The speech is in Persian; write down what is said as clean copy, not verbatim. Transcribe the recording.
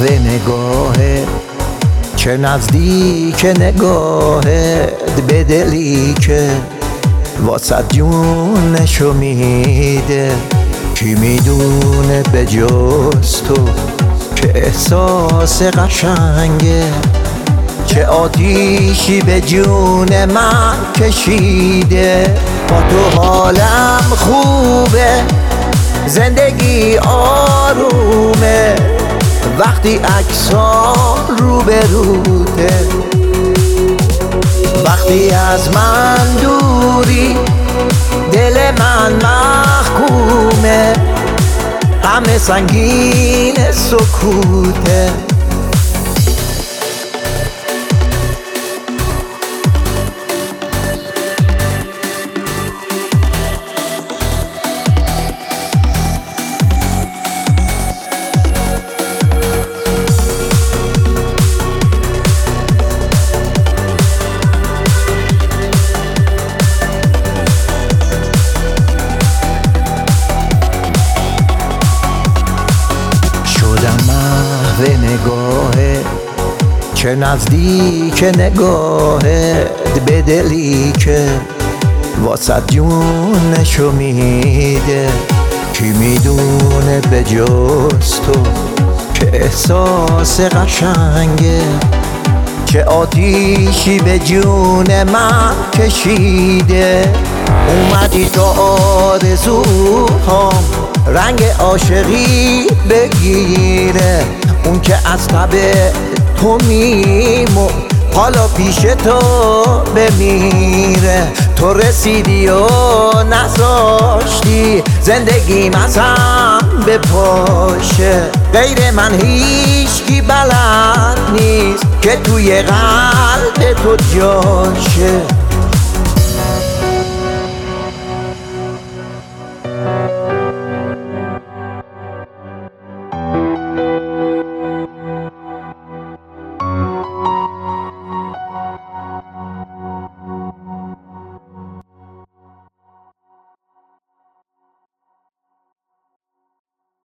محو نگاهت، چه نزدیک نگاهت به دلی که واسه جونشو میده. کی میدونه به جز تو که احساس قشنگه، چه آتیشی به جون من کشیده. با تو حالم خوبه، زندگی آرومه، وقتی عکسام روبروته. وقتی از من دوری دل من محکومه، غم سنگین سکوته. محو نگاهت، چه نزدیک نگاهت به دلی که واسه جونشو میده. کی میدونه به جز تو که احساس قشنگه، چه آتیشی به جون من کشیده. اومدی تو آرزوهام رنگ عاشقی بگیره، اون که از تب تو میمون حالا پیش تو بمیره. تو رسیدی و نذاشتی زندگیم ازم بپاشه، غیر من هیچکی بلد نیست که توی قلب تو جاشه.